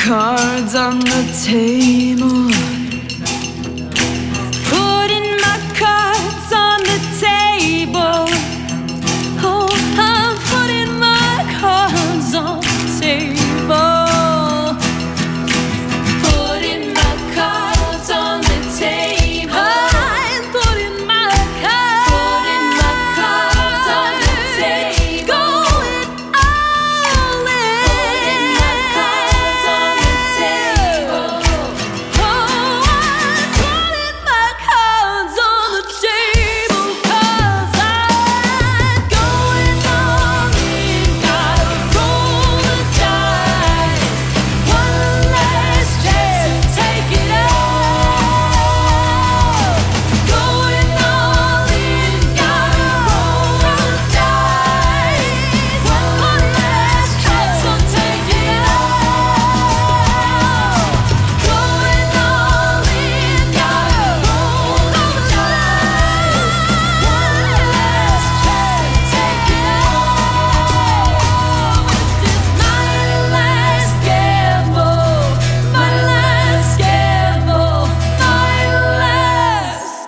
cards on the table. Putting my cards on the table. Oh, I'm putting my cards on the table. Putting my cards on the table. I'm putting my cards on the table. Going all in. Putting my cards on the table. Oh, I'm putting my cards on the table, 'cause I'm going all in. Gotta roll the dice. One last chance to take it all. Going all in. Gotta roll the dice. One last chance to take it all. Going all in. Gotta roll the dice. One last chance to take it all. This is my last gamble. My last gamble. My last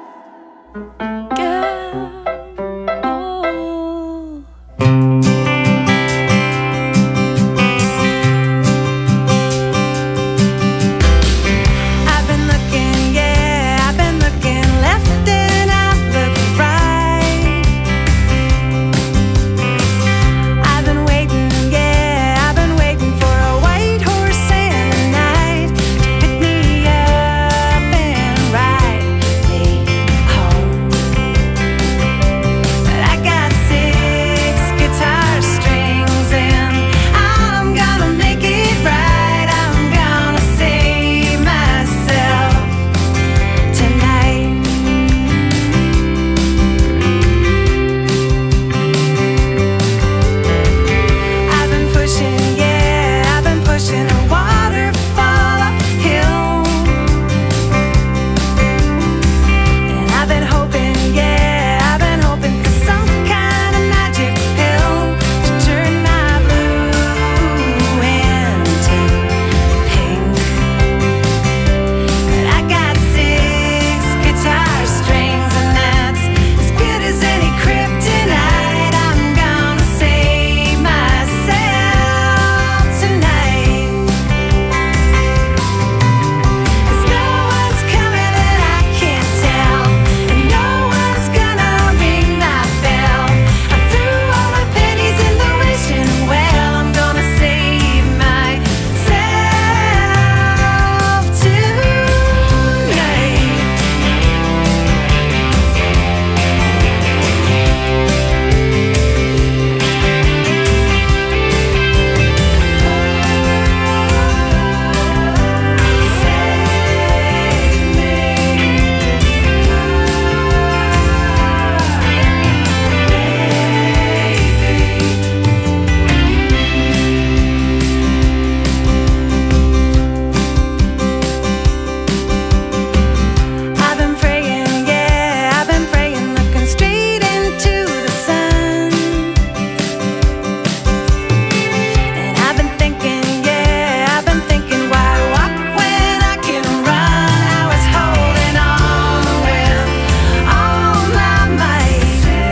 gamble. I've been looking, yeah, I've been looking left and I've looked right. I've been waiting, yeah, I've been waiting for a white horse and a knight to pick me up and ride me home. But I got 6 guitar strings and I'm gonna make it right. I'm gonna save myself tonight. I've been pushing, yeah, I've been pushing a waterfall uphill. And I've been hoping, yeah, I've been hoping for some kind of magic pill to turn my blue into pink. But I got 6 guitar strings and that's as good as any kryptonite. I'm gonna save myself tonight. 'Cause no one's coming that I can't tell, and no one's gonna ring my bell. I threw all my pennies in the wishing well. I'm gonna save myself tonight. I've been praying, yeah, I've been praying, looking straight into the sun. And I've been thinking, yeah, I've been thinking, why walk when I can run? I was holding on with all my might.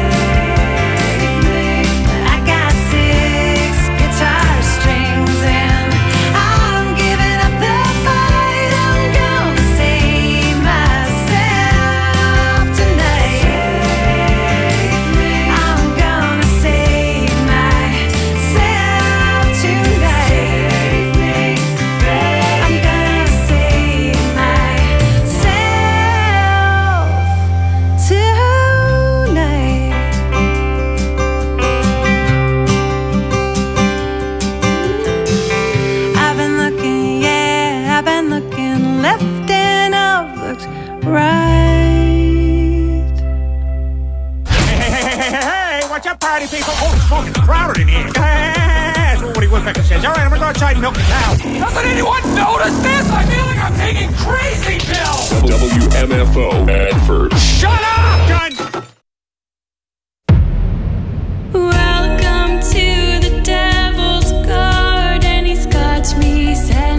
But I got 6 guitar strings and I'm giving up the fight. I'm gonna save myself tonight. I'm gonna save myself tonight. I'm gonna save myself tonight. I've been looking, yeah, I've been looking left and I've looked right. Hey, watch out, party people. Oh, it's fucking crowded in here. That's what Woody Woodpecker says. All right, I'm gonna go outside and milk the cow. Doesn't anyone notice this? I feel like I'm taking crazy pills. WMFO Advert. Shut up! Done. Welcome to the devil's garden. He's got me sent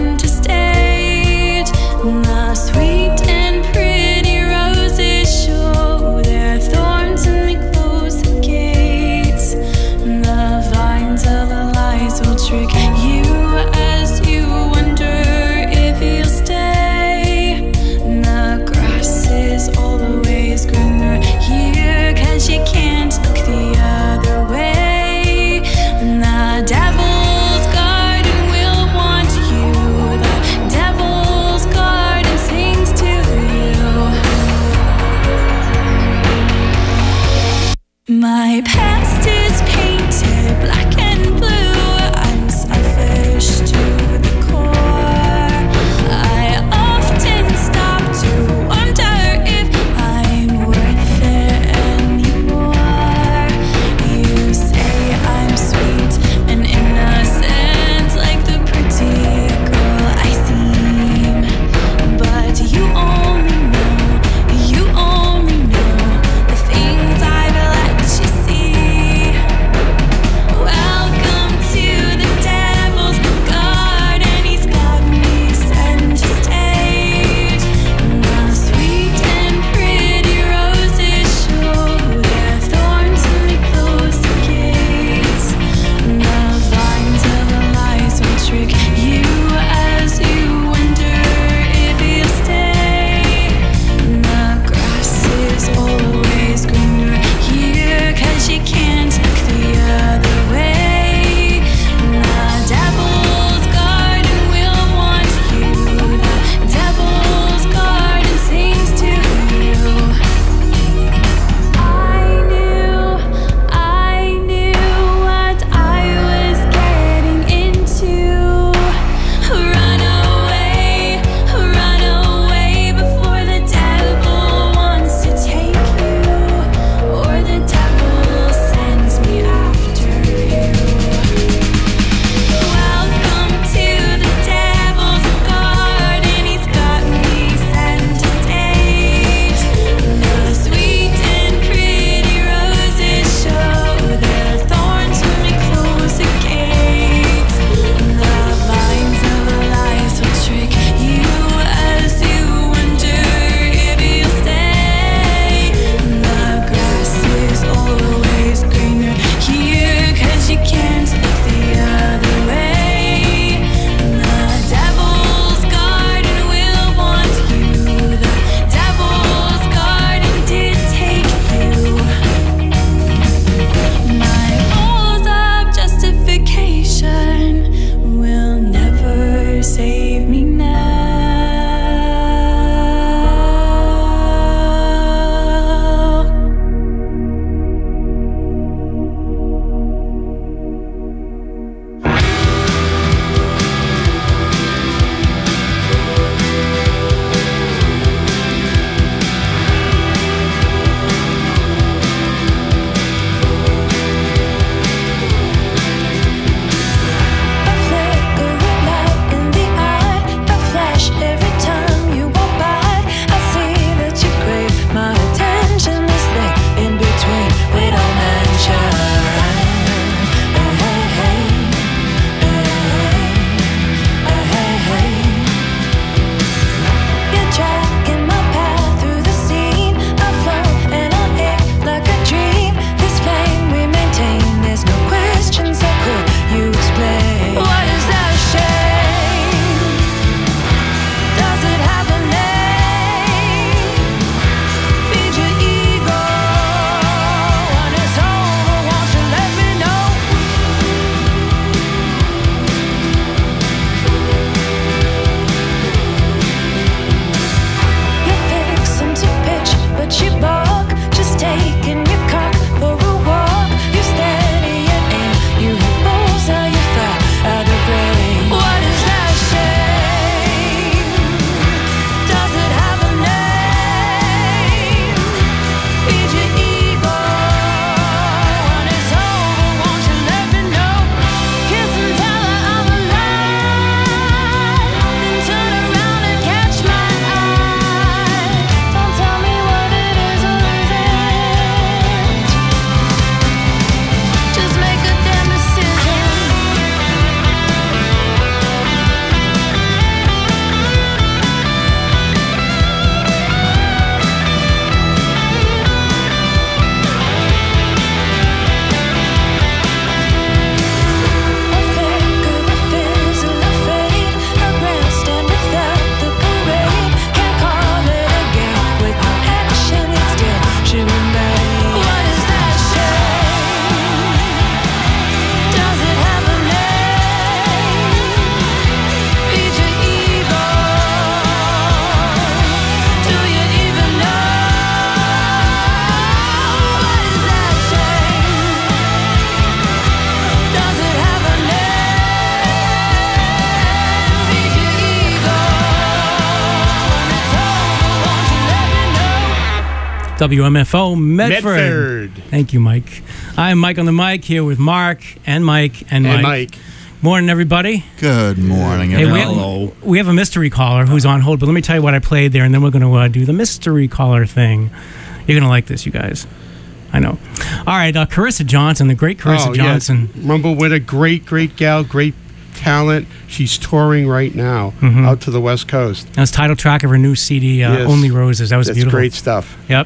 WMFO Medford. Medford. Thank you, Mike. I'm Mike on the mic here with Mark and Mike and Mike. And Mike. Morning, everybody. Good morning, Hey, everyone. we have a mystery caller who's on hold, but let me tell you what I played there, and then we're going to do the mystery caller thing. You're going to like this, you guys. I know. All right, Carissa Johnson, the great Carissa Johnson. Yes. Rumble with a great gal, great talent. She's touring right now out to the West Coast. That's title track of her new CD, Yes. Only Roses. That was That's beautiful. great stuff. Yep.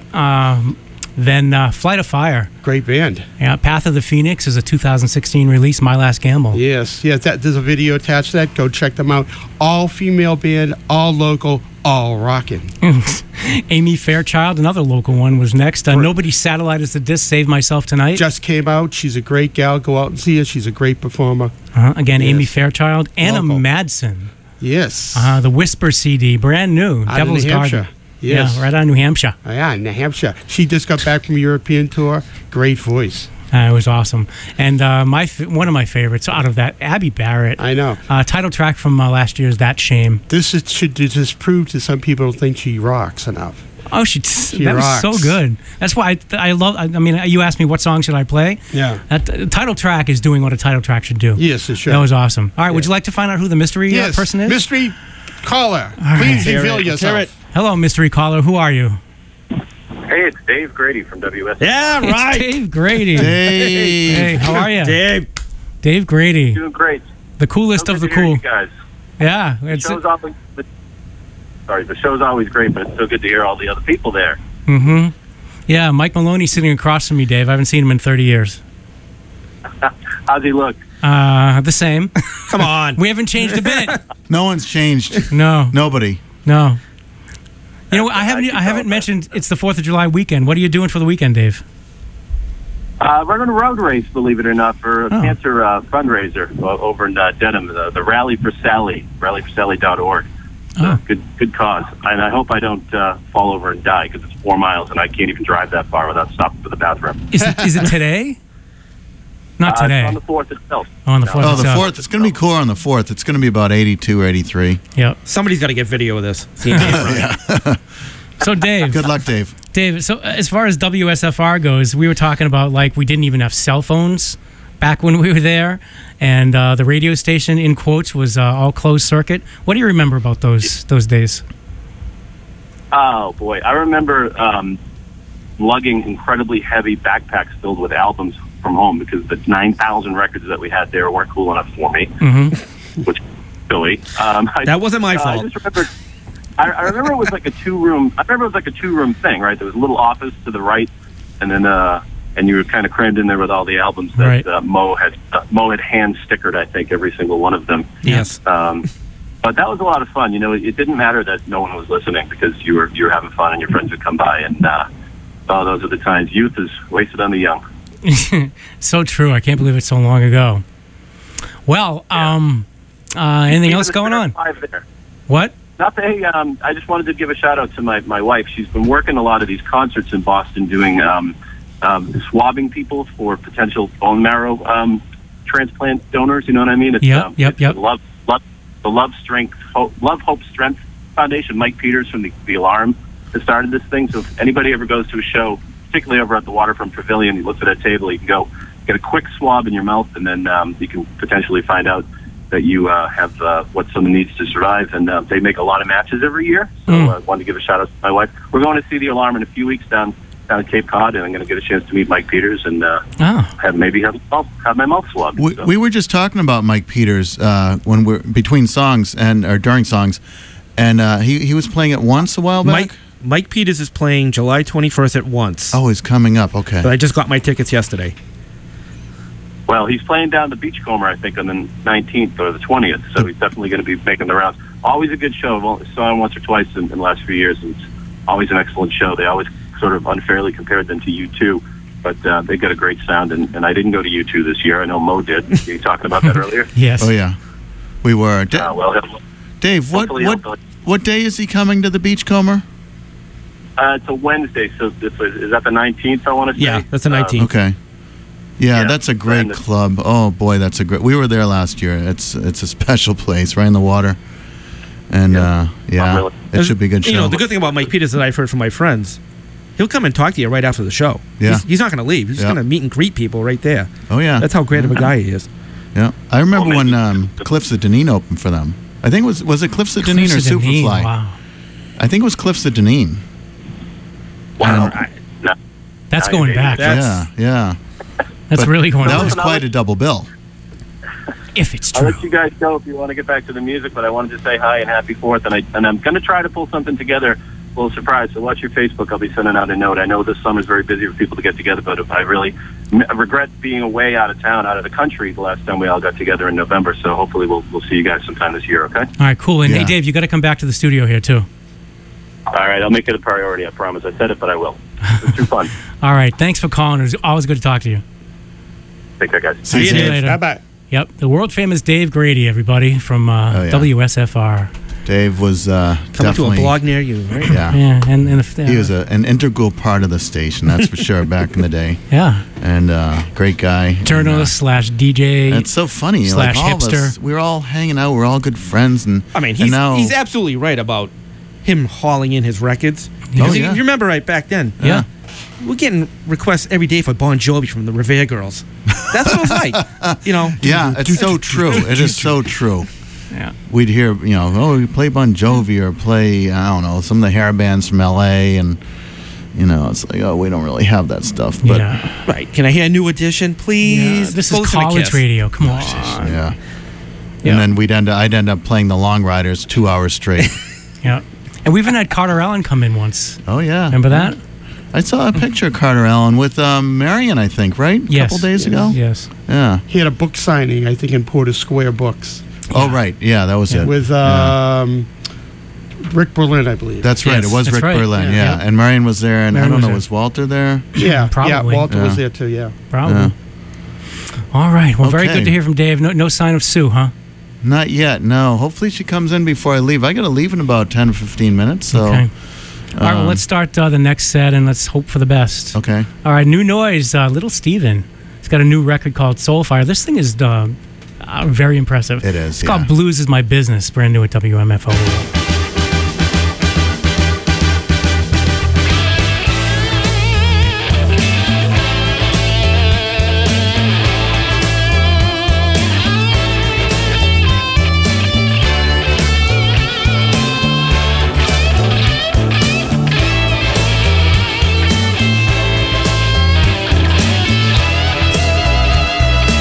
Then Flight of Fire. Great band. Yeah, Path of the Phoenix is a 2016 release, My Last Gamble. Yes. There's a video attached to that. Go check them out. All female band, all local, all rocking. Amy Fairchild, another local one, was next. Nobody Satellite is the disc, Save Myself Tonight. Just came out. She's a great gal. Go out and see her. She's a great performer. Again, Yes. Amy Fairchild. Anna Local. Madsen. Yes. The Whisper CD, brand new. Out Devil's of New Hampshire. Garden. Yes. Yeah, right out of New Hampshire. Yeah, New Hampshire. She just got back from a European tour. Great voice. It was awesome. And one of my favorites out of that, Abby Barrett. I know. Title track from last year's That Shame. Should just prove to some people who think she rocks enough. Oh, that was so rocks. good. That's why I love. I mean, you asked me what song should I play. Yeah. That title track is doing what a title track should do. Yes, it should. That was awesome. All right, would you like to find out who the mystery person is? Mystery caller. right. Please Hear reveal it. yourself. Hello, mystery caller. Who are you? Hey, it's Dave Grady from WS. Yeah, right. It's Dave Grady. Dave. Hey, how are you? Dave. Dave Grady, Doing great. the coolest So of the good to hear cool. you guys. Yeah, The it's. show's always, the show's always great, but it's so good to hear all the other people there. Yeah, Mike Maloney's sitting across from me, Dave. I haven't seen him in 30 years. How's he look? The same. Come on. We haven't changed a bit. No one's changed. No, Nobody. no. You know, I can haven't tell. mentioned it's the 4th of July weekend. What are you doing for the weekend, Dave? Running a road race, believe it or not, for a cancer fundraiser over in Dedham, the Rally for Sally, rallyforsally.org. Oh. Good cause. And I hope I don't fall over and die because it's 4 miles and I can't even drive that far without stopping for the bathroom. Is it today? Not today. It's on the 4th itself. On the 4th. Oh, the itself. 4th. It's going to be cooler on the 4th. It's going to be about 82 or 83. Yep. Somebody's got to get video of this. See So, Dave. Good luck, Dave. Dave, so as far as WSFR goes, we were talking about we didn't even have cell phones back when we were there, and the radio station, in quotes, was all closed circuit. What do you remember about those days? Oh, boy. I remember lugging incredibly heavy backpacks filled with albums from home because the 9,000 records that we had there weren't cool enough for me, which was silly. That wasn't my I fault. just remember... I remember it was like a two-room thing, right? There was a little office to the right, and then and you were kind of crammed in there with all the albums that Right. Mo had hand stickered, I think, every single one of them. Yes. But that was a lot of fun. You know, it didn't matter that no one was listening because you were having fun and your friends would come by, and those are the times. Youth is wasted on the young. So true. I can't believe it's so long ago. Well, anything else going on? There. What? Nothing. I just wanted to give a shout out to my wife. She's been working a lot of these concerts in Boston, doing swabbing people for potential bone marrow transplant donors. You know what I mean? It's, Yep. It's the Love Hope Strength Foundation. Mike Peters from the Alarm has started this thing. So if anybody ever goes to a show, particularly over at the Waterfront Pavilion, you look at that table, you can go get a quick swab in your mouth, and then you can potentially find out that you have what someone needs to survive. And they make a lot of matches every year. So I wanted to give a shout out to my wife. We're going to see the Alarm in a few weeks down at Cape Cod, and I'm going to get a chance to meet Mike Peters and have my mouth swabbed. We were just talking about Mike Peters when we're between songs or during songs, and he was playing at Once a while back. Mike Peters is playing July 21st at Once. Oh, he's coming up. Okay. But I just got my tickets yesterday. Well, he's playing down the Beachcomber, I think, on the 19th or the 20th, so he's definitely going to be making the rounds. Always a good show. I've only saw him once or twice in the last few years, and it's always an excellent show. They always sort of unfairly compared them to U2, but they got a great sound, and I didn't go to U2 this year. I know Mo did. You talking about that earlier? Yes. Oh, yeah. We were. Dave, hopefully what day is he coming to the Beachcomber? It's a Wednesday, so is that the 19th, I want to say? Yeah, that's the 19th. Okay. Yeah, Yeah, that's a great and- club. Oh boy, that's a great. We were there last year. It's a special place, right in the water, and really. it should be a good show. You know, the good thing about Mike Peters that I've heard from my friends He'll come and talk to you right after the show. Yeah. He's not going to leave. He's Yeah. going to meet and greet people right there. Oh yeah. That's how great of a guy he is. Yeah. I remember when Cliffs of Deneen opened for them. I think was it Cliffs of Deneen or Cliffs of Deneen, Superfly? Wow. I think it was Cliffs of Deneen. Wow. That's Now going you're back. dating. Yeah. That's But really going That back. was quite a double bill. If it's I'll true. let you guys go if you want to get back to the music, but I wanted to say hi and happy 4th, and I'm going to try to pull something together, a little surprise. So watch your Facebook. I'll be sending out a note. I know this summer's very busy for people to get together, but I really regret being away out of town, out of the country the last time we all got together in November. So hopefully we'll see you guys sometime this year, okay? All right, cool. And Yeah. hey, Dave, you got to come back to the studio here, too. All right, I'll make it a priority, I promise. I said it, but I will. It's too fun. All right, thanks for calling. It was always good to talk to you. Take care, guys. See you, See you Dave. later. Bye-bye. Yep, the world-famous Dave Grady, everybody, from yeah. WSFR. Dave was Coming to a definitely blog near you, right? Yeah. Yeah, and He was an integral part of the station, that's for sure, back in the day. yeah, And great guy. journalist slash DJ. And it's so funny. Slash like all of us, hipster. we were all hanging out. We're all good friends. And I mean, and he's now, he's absolutely right about him hauling in his records. Because yeah. if you remember right back then, Yeah. we're getting requests every day for Bon Jovi from the Revere Girls. That's what it was like. You know. Yeah, it's so true. It is so true. Yeah. We'd hear, we play Bon Jovi or play, I don't know, some of the hair bands from L.A. And, it's like, we don't really have that stuff. But, yeah. Right. Can I hear a new edition, please? This Closer is to college Kiss. radio. Come on. yeah. Yeah. And then I'd end up playing the Long Riders 2 hours straight. Yeah. And we even had Carter Allen come in once. Oh, yeah. Remember that? I saw a picture of Carter Allen with Marion, I think, right? A Yes. couple days ago? Yes. Yeah. He had a book signing, I think, in Porter Square Books Oh, right. Yeah, that was it. with Rick Berlin, I believe. That's right. Yes, It was that's Rick right. Berlin, Yeah. yeah. And Marion was there, and Marion I don't was know, there. was Walter there? yeah, Probably. Walter was Yeah. there too. Yeah. Probably. Yeah. All right. Well, very Okay. good to hear from Dave. No sign of Sue, huh? Not yet, no. Hopefully she comes in before I leave. I got to leave in about 10 or 15 minutes, so... Okay. All right. Well, let's start the next set, and let's hope for the best. Okay. All right. New noise. Little Steven. He's got a new record called Soulfire. This thing is very impressive. It is, It's called yeah. Blues Is My Business. Brand new at WMFO.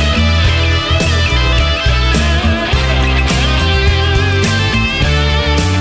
Thank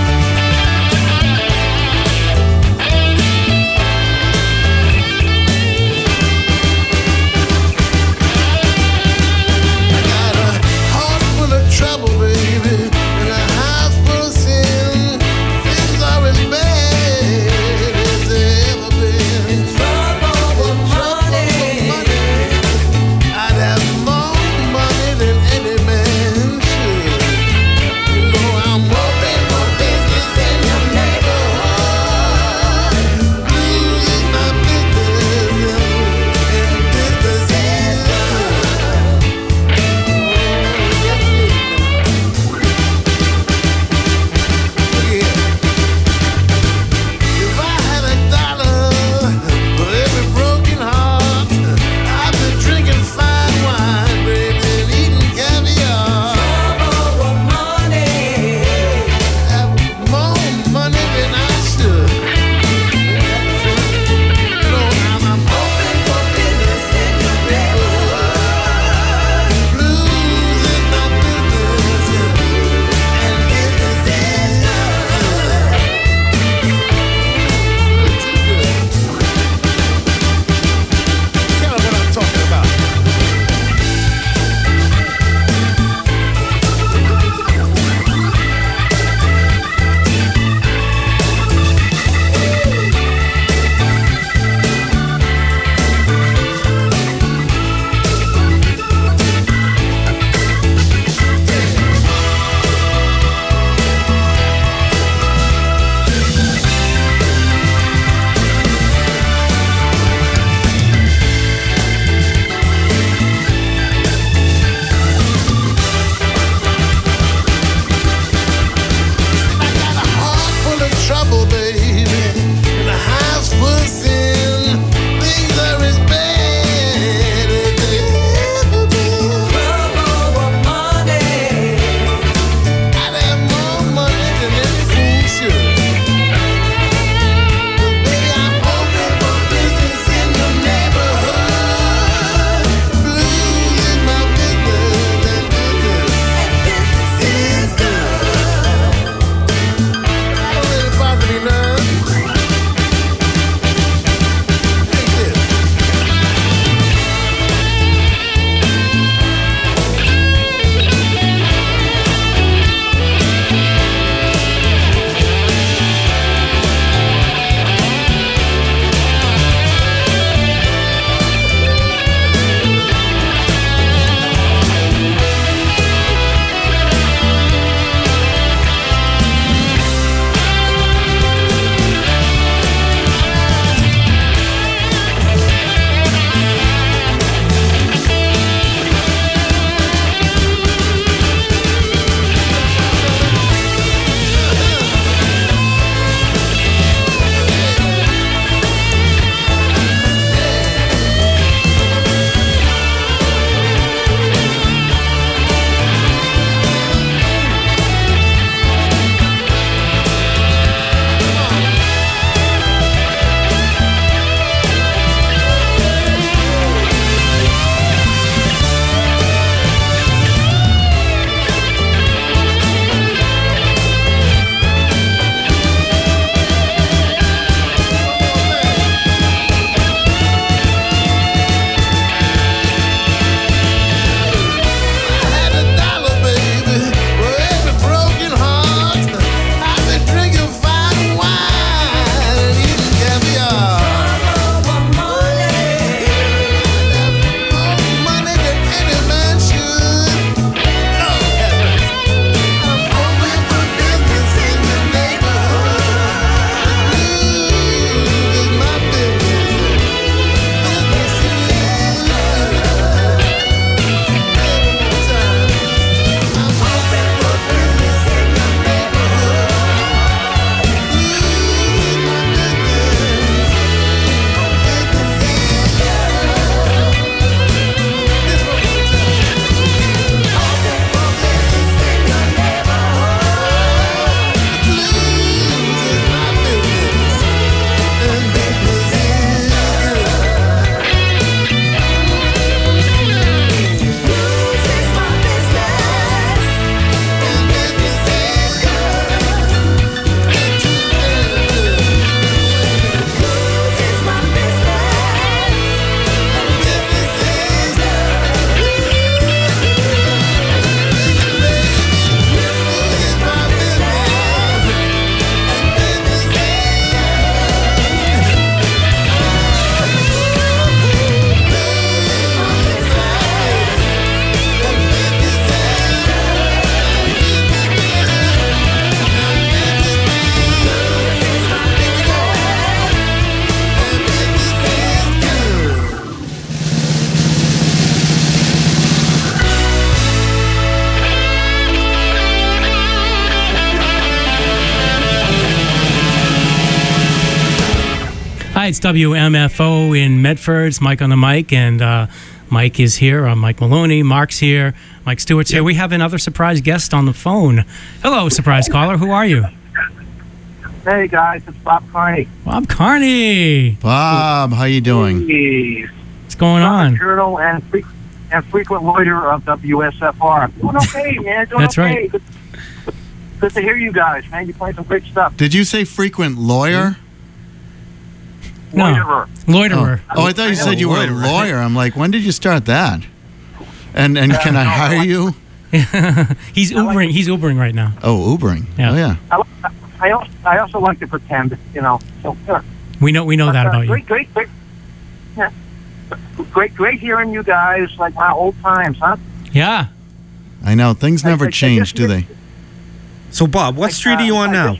Hi, it's WMFO in Medford. It's Mike on the mic, and Mike is here. I'm Mike Maloney. Mark's here. Mike Stewart's here. We have another surprise guest on the phone. Hello, surprise caller. Who are you? Hey guys, it's Bob Carney. Bob Carney. Bob, how you doing? Hey. What's going on? Journal and frequent loiter of WSFR. Doing okay, man. Doing That's okay. right. Good to hear you guys, man. You're playing some great stuff. Did you say frequent lawyer? Loiterer. Loiterer. Oh, I thought you said you were a lawyer. I'm like, when did you start that? And can I hire you? He's Ubering. He's Ubering right now. Oh, Ubering. Yeah. Oh, yeah. I also like to pretend, you know. So, We know that about you. Great. Yeah. Great hearing you guys, like my old times, huh? Yeah. I know. Things never change, do they? So, Bob, what street are you on now?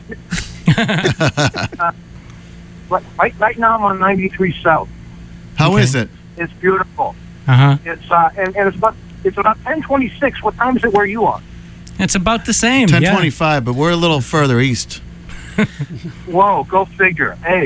Right now I'm on 93 South. How is it? It's beautiful. Uh-huh. It's and it's about 10:26. What time is it where you are? It's about the same. 10:25, but we're a little further east. Whoa, go figure. Hey,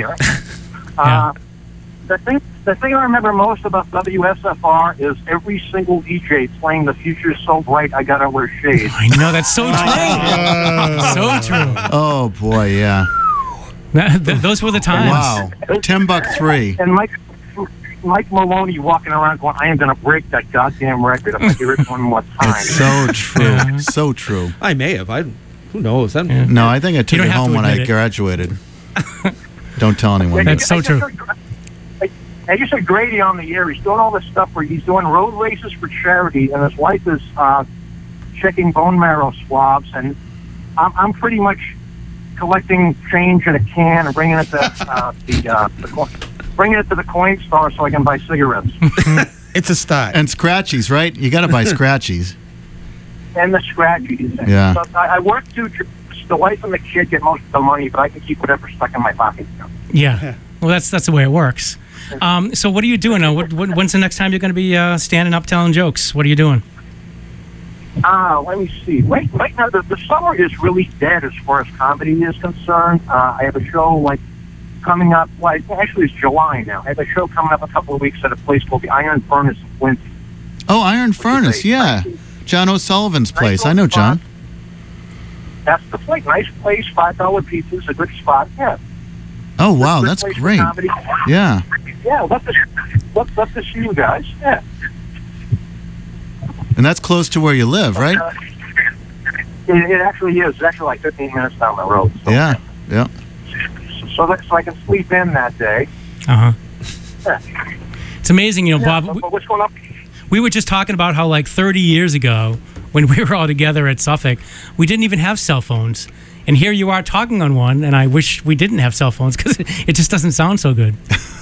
the thing I remember most about WSFR is every single DJ playing "The Future's So Bright I Gotta Wear Shades." I know, that's so true. So true. Oh boy, yeah. Those were the times. Wow. Timbuk3. And Mike Maloney walking around going, "I am going to break that goddamn record if I hear it one more time." It's so true. Yeah. So true. I may have. Who knows? No, I think I took don't it have home to when I admit it. graduated. Don't tell anyone. That's so true. I just said Grady on the air. He's doing all this stuff where he's doing road races for charity, and his wife is checking bone marrow swabs, and I'm pretty much collecting change in a can and bringing it to bringing it to the coin store so I can buy cigarettes. It's a start. And scratchies, right? You got to buy scratchies. And the scratchies. Yeah. So I work two jobs. The wife and the kid get most of the money, but I can keep whatever stuck in my pocket. Yeah. Well, that's the way it works. So what are you doing now? When's the next time you're going to be standing up telling jokes? What are you doing? Let me see. Right now, the summer is really dead as far as comedy is concerned. I have a show coming up. Well, actually, it's July now. I have a show coming up a couple of weeks at a place called the Iron Furnace in Quincy. Oh, Iron Furnace, yeah. John O'Sullivan's place. I know John. That's the place. Nice place. $5 pizzas. A good spot. Yeah. Oh, wow. Good That's place for great. comedy. Yeah. Yeah. Love to see you guys. Yeah. And that's close to where you live, right? It actually is. It's actually like 15 minutes down the road. So, Yeah. Yeah. So I can sleep in that day. Uh-huh. Yeah. It's amazing, Bob. But what's going on? We were just talking about how 30 years ago, when we were all together at Suffolk, we didn't even have cell phones. And here you are talking on one, and I wish we didn't have cell phones because it just doesn't sound so good.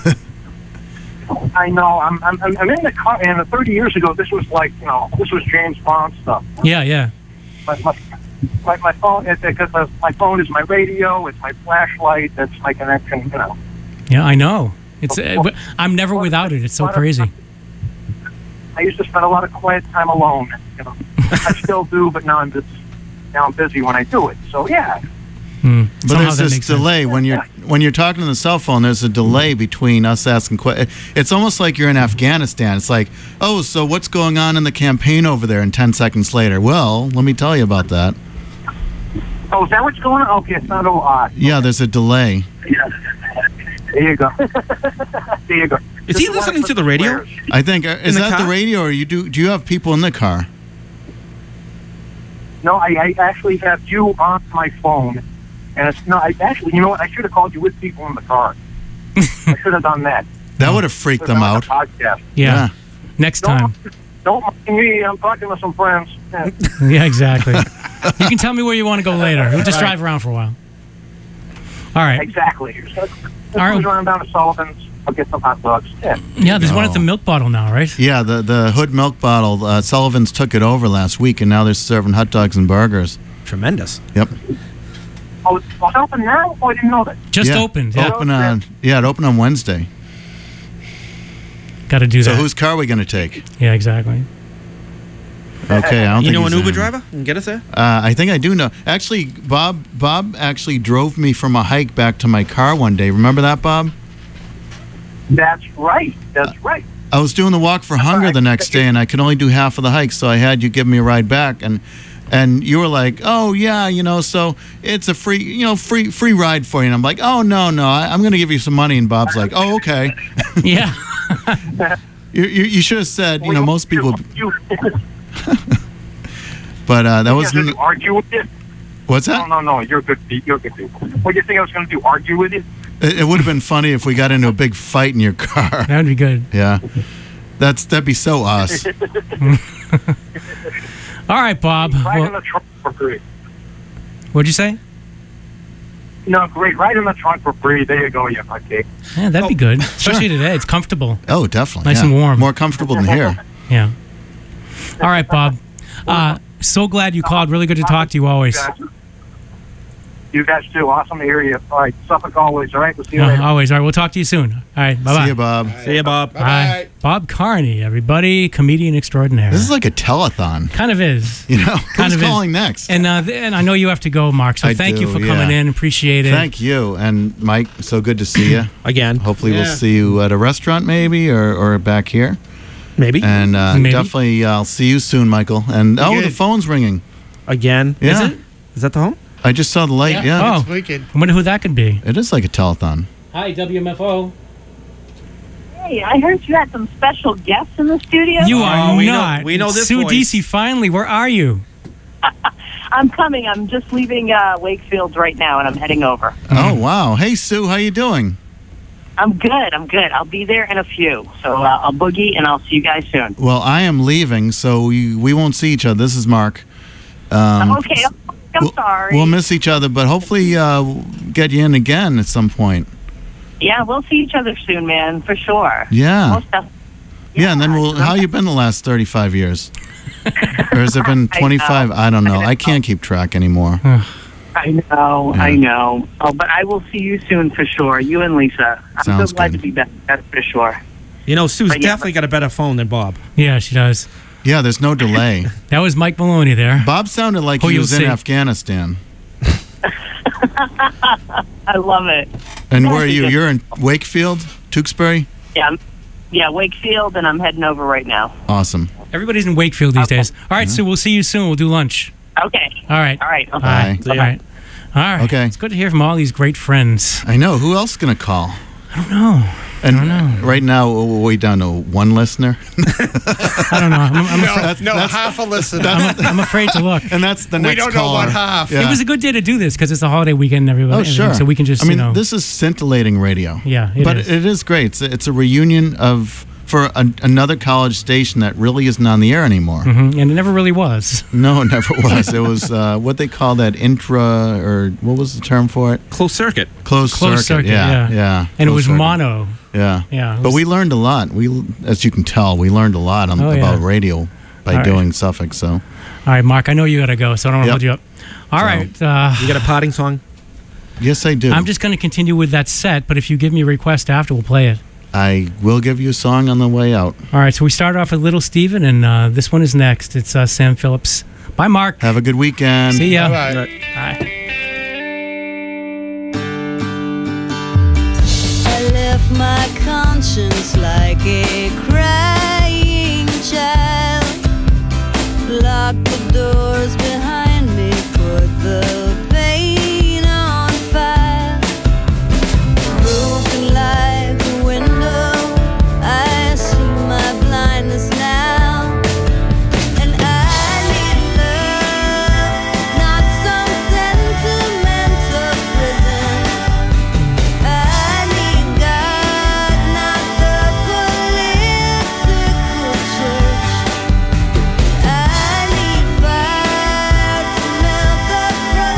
I know. I'm in the car, and 30 years ago, this was this was James Bond stuff. Yeah. My phone, because my phone is my radio, it's my flashlight, that's my connection. Yeah, I know. It's I'm never without it. It's so crazy. I used to spend a lot of quiet time alone. I still do, but now I'm busy when I do it. So yeah. But there's this delay when you're talking on the cell phone. There's a delay between us asking questions. It's almost like you're in Afghanistan. It's like, oh, so what's going on in the campaign over there? And 10 seconds later, well, let me tell you about that. Oh, is that what's going on? Okay, it's not so odd. Yeah, there's a delay. Yeah. There you go. There you go. Is he listening to the radio? I think is that car? the radio, or do you have people in the car? No, I actually have you on my phone. And it's not. You know what? I should have called you with people in the car. I should have done that. That would have freaked them out. Podcast. Yeah. Next time. Don't mind me. I'm talking to some friends. Yeah. Yeah, exactly. You can tell me where you want to go later. We'll just drive around for a while. All right. Exactly. All right. Around down to Sullivan's. I'll get some hot dogs. Yeah, there's one at the milk bottle now, right? Yeah, the Hood milk bottle. Sullivan's took it over last week, and now they're serving hot dogs and burgers. Tremendous. Yep. Oh, it's open now? Oh, I didn't know that. Just opened. Yeah. It opened on Wednesday. Got to do that. So whose car are we going to take? Yeah, exactly. Okay, I don't think you know an he's Uber in. driver can get us there? I think I do know. Actually, Bob actually drove me from a hike back to my car one day. Remember that, Bob? That's right. That's right. I was doing the walk for hunger the next day, and I could only do half of the hike, so I had you give me a ride back, and you were like, "Oh yeah, so it's a free ride for you." And I'm like, "Oh no, I'm going to give you some money." And Bob's like, "Oh okay." Yeah. you should have said, most people. But that was. Argue with it. What's that? No. You're good. You're good. What do you think I was going to do? Argue with it? It would have been funny if we got into a big fight in your car. That would be good. Yeah, that'd be so us. All right, Bob. Right in the trunk for free. What'd you say? No, great. Right in the trunk for free. There you go, you nutcase. Yeah, that'd be good. Especially today. It's comfortable. Oh, definitely. Nice and warm. More comfortable than here. Yeah. All right, Bob. So glad you called. Really good to talk to you always. You guys too. Awesome to hear you. All right, Suffolk always. All right, we'll see you later. Always. All right, we'll talk to you soon. All right, bye-bye. See you, Bob. See you, Bob. Bye. Bob Carney, everybody, comedian extraordinaire. This is like a telethon. Kind of is. Who's calling next? And I know you have to go, Mark, so thank you for coming in. Appreciate it. Thank you. And Mike, so good to see you. Again. Hopefully we'll see you at a restaurant maybe or back here. Maybe. And definitely I'll see you soon, Michael. And the phone's ringing. Again. Yeah. Is that the home? I just saw the light, yeah. Oh, I wonder who that could be. It is like a telethon. Hi, WMFO. Hey, I heard you had some special guests in the studio. You are not. We know this Sue voice. Deasy, finally, where are you? I'm coming. I'm just leaving Wakefield right now, and I'm heading over. Oh, wow. Hey, Sue, how you doing? I'm good. I'll be there in a few. So I'll boogie, and I'll see you guys soon. Well, I am leaving, so we won't see each other. This is Mark. Okay, I'm sorry. We'll miss each other, but hopefully get you in again at some point. Yeah, we'll see each other soon, man, for sure. Yeah. Most definitely. Yeah, and then how you been the last 35 years? Or has it been 25? I don't know. I can't keep track anymore. I know. Oh, but I will see you soon for sure. You and Lisa. I'm Sounds so glad good. to be back. That's for sure. Sue's definitely got a better phone than Bob. Yeah, she does. Yeah, there's no delay. That was Mike Maloney there. Bob sounded like he was in Afghanistan. I love it. And where are you? You're in Wakefield, Tewksbury? Yeah, Wakefield, and I'm heading over right now. Awesome. Everybody's in Wakefield these days. All right, so we'll see you soon. We'll do lunch. Okay. All right. Okay. Bye. All right. All right. Okay. It's good to hear from all these great friends. I know. Who else is going to call? I don't know. And right now, we're down to one listener. I don't know. I'm half a listener. I'm afraid to look. And that's the next We don't caller. know what half. Yeah. It was a good day to do this because it's a holiday weekend and everybody. Oh, sure. So we can just, this is scintillating radio. Yeah, but it is great. It's a reunion for another college station that really isn't on the air anymore. Mm-hmm. And it never really was. No, it never was. It was what they call that intra, or what was the term for it? Closed circuit. Closed circuit. Yeah. And it was circuit. mono. Yeah. Yeah. But we learned a lot. As you can tell, we learned a lot about radio by doing Suffolk. So. All right, Mark, I know you got to go, so I don't want to hold you up. All right. You got a potting song? Yes, I do. I'm just going to continue with that set, but if you give me a request after, we'll play it. I will give you a song on the way out. All right, so we started off with Little Steven, and this one is next. It's Sam Phillips. Bye, Mark. Have a good weekend. See ya. Bye-bye. Bye. I left my conscience like a crying child. Locked the doors behind me, put the pain on fire. Broken like a window, I see my blindness now. And I need love, not some sentimental prison. I need God, not the political church. I need fire to melt the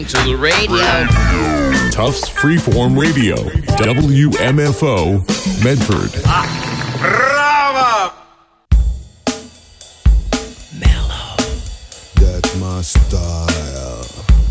to the radio. Tufts Freeform Radio, WMFO, Medford. Bravo! That's my style.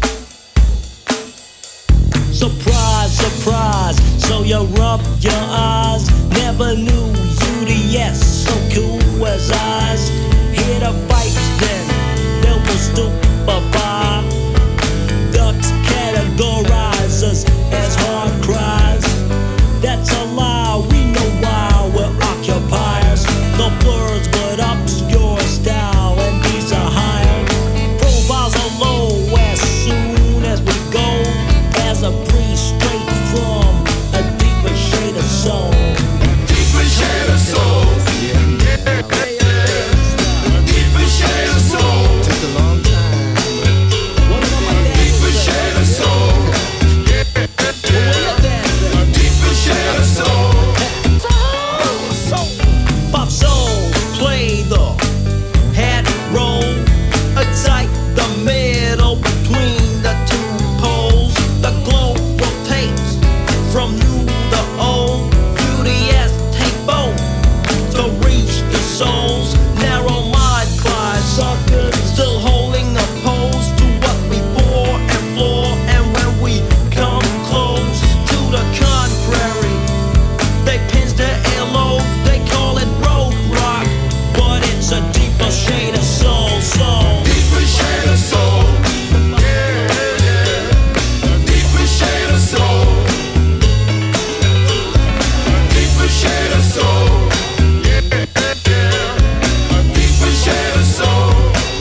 Surprise, surprise, so you rub your eyes. Never knew UDS, so cool as eyes. Hear the pipes then, they will stupefy. Ducks categorize us as hard cries. That's a lie, we know why we're occupiers. No blurs but obscure style, and these are higher. Profiles are low as soon as we go. As a breeze straight from a deeper shade of soul. Deeper shade of soul. Deeper shade of soul. Took a long time. Deeper shade of soul. Deeper shade of soul. Pop soul, play the head roll. Excite the middle between the two poles. The globe rotates from new to old. UDS take both to reach the souls. Narrow mind climb suckers, still holding opposed to what we bore and floor. And when we come close to the contrary, they pinch their earlobes. They call it road rock, but it's a deeper shade of soul. Deeper shade of soul. Deeper shade of soul. Deeper shade of soul. Deeper shade of soul.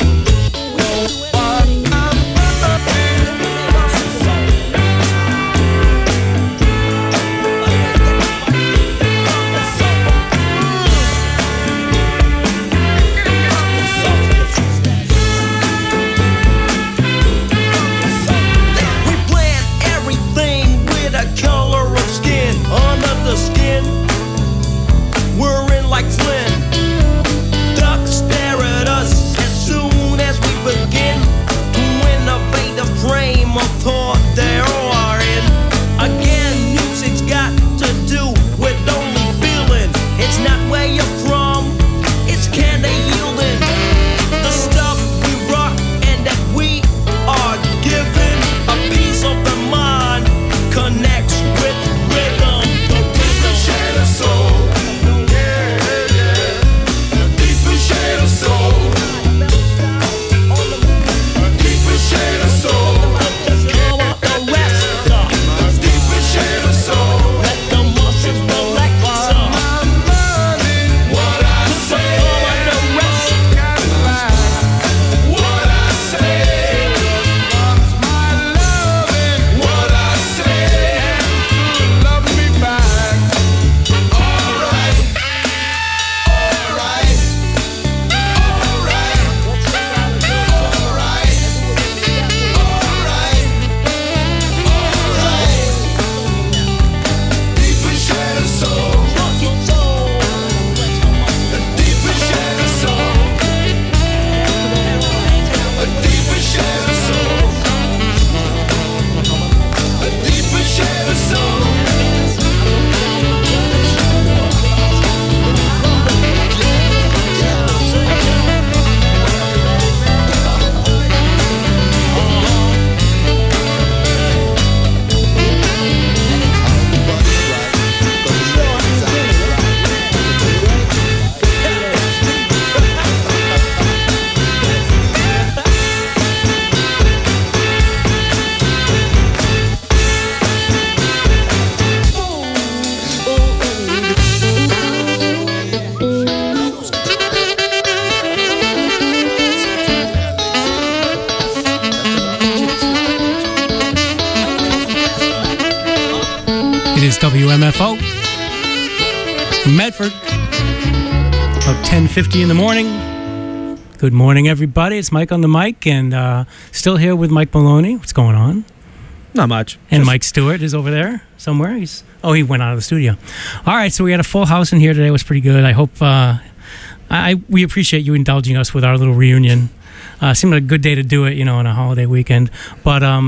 We blend everything with a color of skin. Under the skin, we're in like Flynn. Ducks stare at us as soon as we begin to innovate the frame of thought they are in. Again, music's got to do with only feeling. It's not where you're from, it's can they yielding. The stuff we rock and that we are given. A piece of the mind connects with rhythm. The Deeper shade of soul. Deeper shade of soul. Deeper shade of soul. Deeper shade of soul. Let the muscles relax. What I say. What I say. What I say. Love me back. Alright. Alright. Alright. Alright. Alright. Deeper shade of soul. A deeper shade of soul. A deeper shade of soul. A deeper shade of soul. It is WMFO, Medford, about 10:50 in the morning. Good morning, everybody. It's Mike on the mic, and still here with Mike Maloney. What's going on? Not much. And Mike Stewart is over there somewhere. He went out of the studio. All right, so we had a full house in here today. It was pretty good. I hope we appreciate you indulging us with our little reunion. Seemed like a good day to do it, on a holiday weekend. But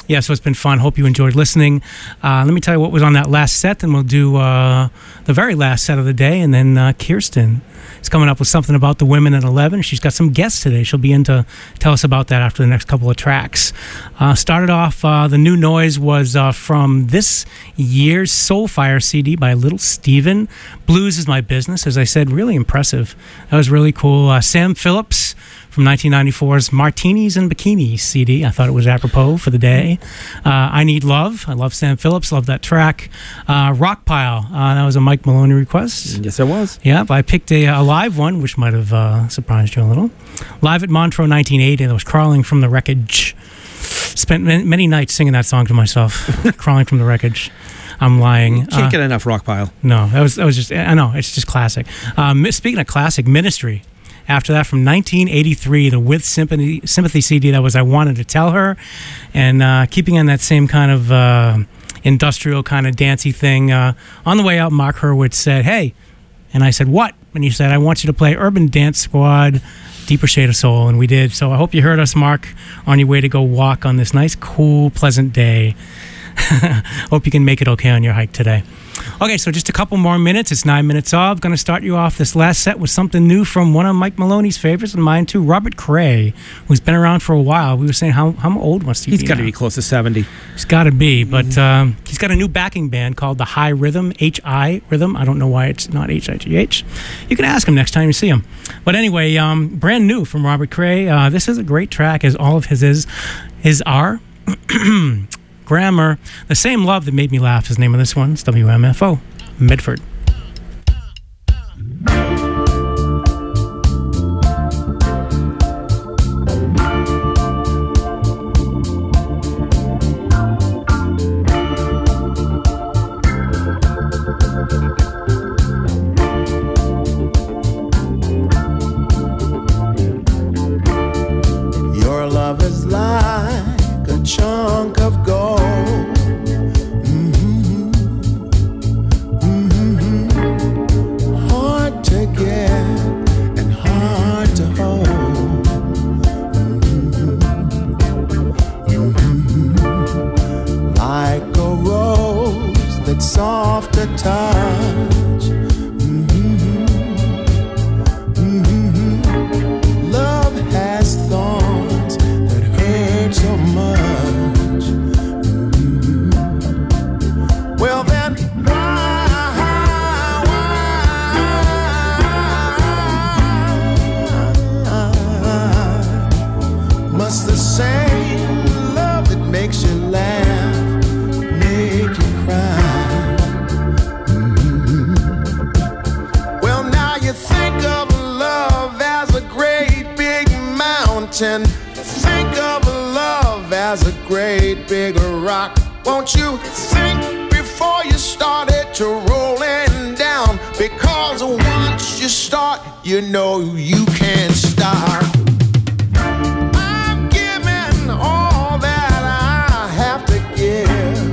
Yeah, so it's been fun. Hope you enjoyed listening. Let me tell you what was on that last set, and we'll do the very last set of the day, and then Kirsten is coming up with something about the women at 11. She's got some guests today. She'll be in to tell us about that after the next couple of tracks. Started off, the new noise was from this year's Soulfire CD by Little Steven. Blues is My Business. As I said, really impressive. That was really cool. Sam Phillips from 1994's Martinis and Bikinis CD. I thought it was apropos for the day. I Need Love. I love Sam Phillips. Love that track. Rockpile. That was a Mike Maloney request. Yes, it was. Yep. I picked a live one, which might have surprised you a little. Live at Montreux 1980. That was Crawling from the Wreckage. Spent many nights singing that song to myself. Crawling from the Wreckage. I'm lying. Can't get enough Rockpile. No, that was just, I know, it's just classic. Speaking of classic, Ministry. After that, from 1983, the With Sympathy CD, that was I Wanted to Tell Her. And keeping on that same kind of industrial kind of dancey thing, on the way out, Mark Hurwitz said, hey, and I said, what? And he said, I want you to play Urban Dance Squad, Deeper Shade of Soul, and we did. So I hope you heard us, Mark, on your way to go walk on this nice, cool, pleasant day. Hope you can make it okay on your hike today. Okay, so just a couple more minutes. It's 9 minutes of. Going to start you off this last set with something new from one of Mike Maloney's favorites and mine too, Robert Cray, who's been around for a while. We were saying how old must he be? He's got to be close to 70. He's got to be, but he's got a new backing band called the High Rhythm, H-I Rhythm. I don't know why it's not H-I-G-H. You can ask him next time you see him. But anyway, brand new from Robert Cray. This is a great track, as all of his are. Grammar. The Same Love That Made Me Laugh is the name of this one. It's WMFO, Medford. Your love is like a chunk of gold. Hard to get and hard to hold. Like a rose that's soft to touch. Love has thorns that hurt so much. Well then, must the same love that makes you laugh make you cry? Well, now you think of love as a great big mountain. Think of love as a great big rock. Won't you think before you start it to rolling down? Because once you start, you know you can't stop. I've given all that I have to give.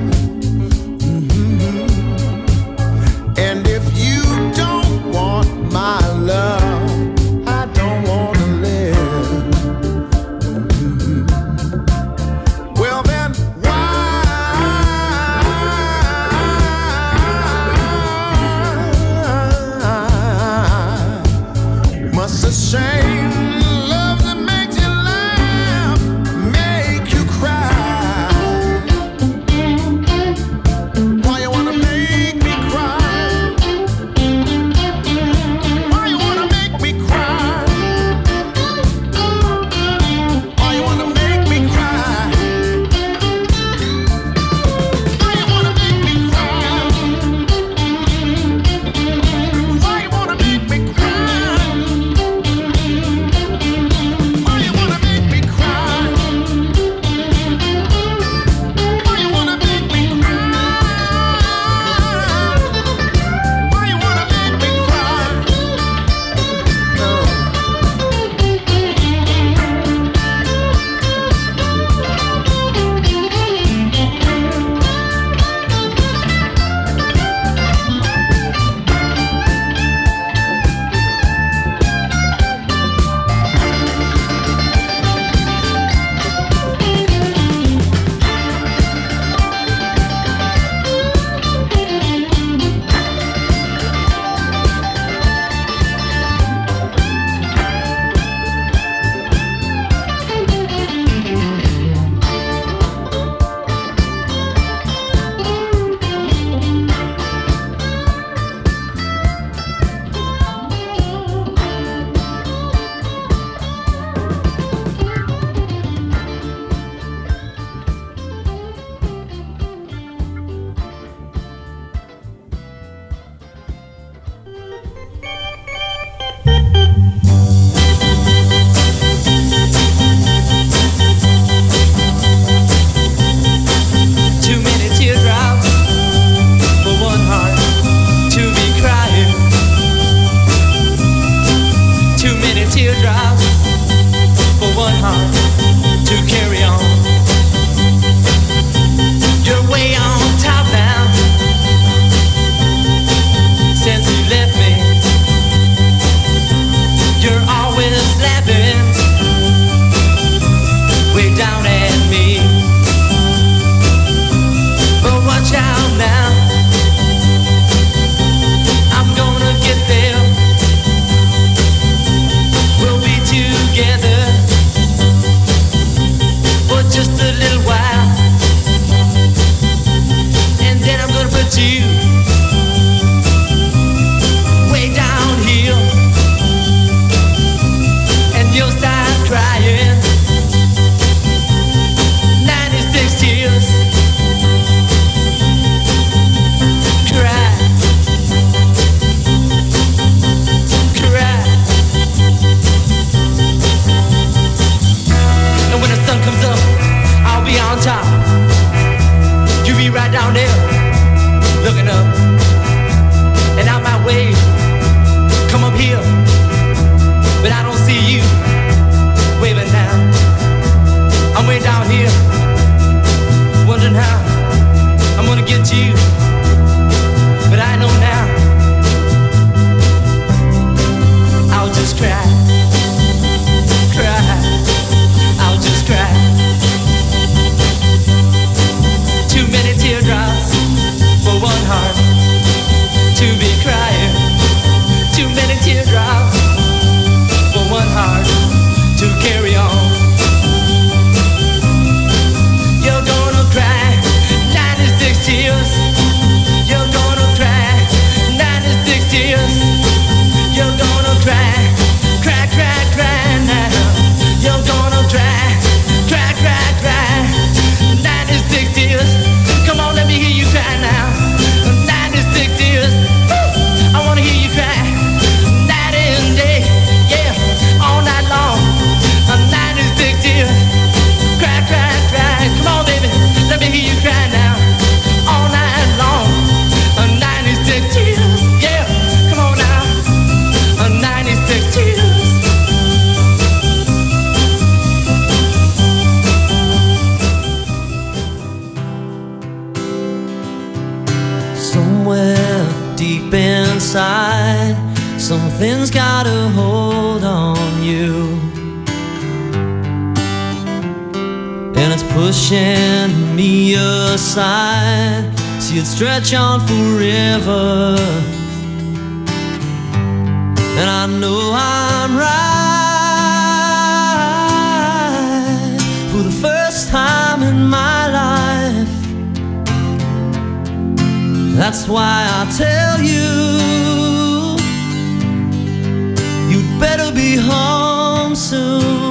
And if you don't want my love, I don't want to live. Well then, why must the same down there, looking up, and out my way, come up here, but I don't see you waving now. I'm way down here, wondering how I'm gonna get to you, but I know now, I'll just cry, cry, I'll just cry. Too many teardrops for one heart to be crying. Too many teardrops for one heart to carry on. You're gonna cry 96 tears. You're gonna cry 96 tears. You're gonna cry, cry, cry, cry now. You're gonna cry, cry, cry, cry 96 tears. Come on, let me hear you cry now. 96 tears. I wanna hear you cry night and day, yeah, all night long. 96 tears. Cry, cry, cry. Come on, baby, let me hear you cry now. All night long. 96 tears. Yeah, come on now. 96 tears. Somewhere deep inside, something's got a hold on you, and it's pushing me aside. See it stretch on forever, and I know I'm right for the first time in my life. That's why I tell you, you'd better be home soon.